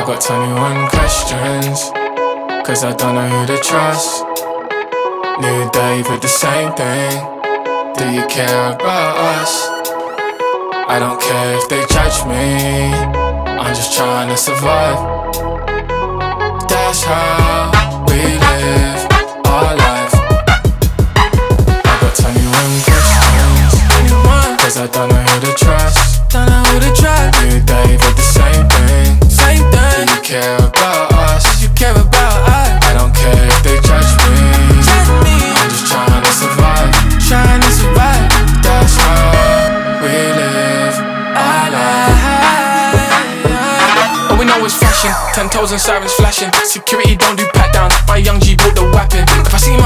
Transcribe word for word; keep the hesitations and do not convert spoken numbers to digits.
got twenty-one questions, cause I don't know who to trust. New day but the same thing. Do you care about us? I don't care if they judge me, I'm just trying to survive. That's how we live our life. I got twenty-one questions, cause I don't know who to trust. Don't know who to trust. New day but the same thing. Same thing. Do you care about us? You care about us. I don't care if they judge me, Judge me. I'm just trying to survive. Trying to survive. That's how we live our life. All we know is fashion, ten toes and sirens flashing. Security don't do pat downs. My young G bought the weapon. If I see my